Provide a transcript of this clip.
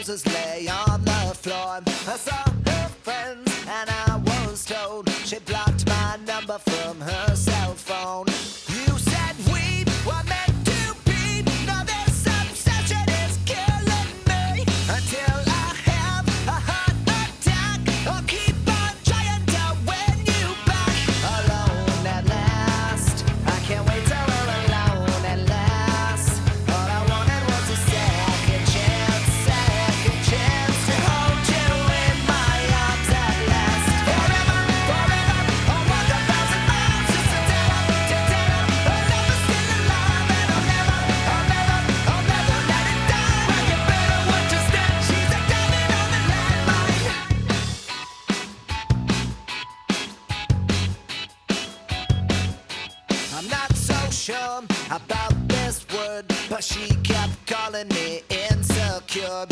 roses lay on the floor. I saw her friends and I was told she blocked my number from her cell phone. You said we were meant to be. Now this obsession is killing me. Until I have a heart attack, I'll keep on trying to win you back. Alone at last, I can't wait till we're alone at last. All I wanted was a second chance to hold you in my arms at last. Forever, forever, I'll walk 1,000 miles just to tell her love is still alive, and I'll never let it die. Well, you better watch your step, she's a diamond on the landmine. I'm not so sure about this word, but she kept calling me insecure.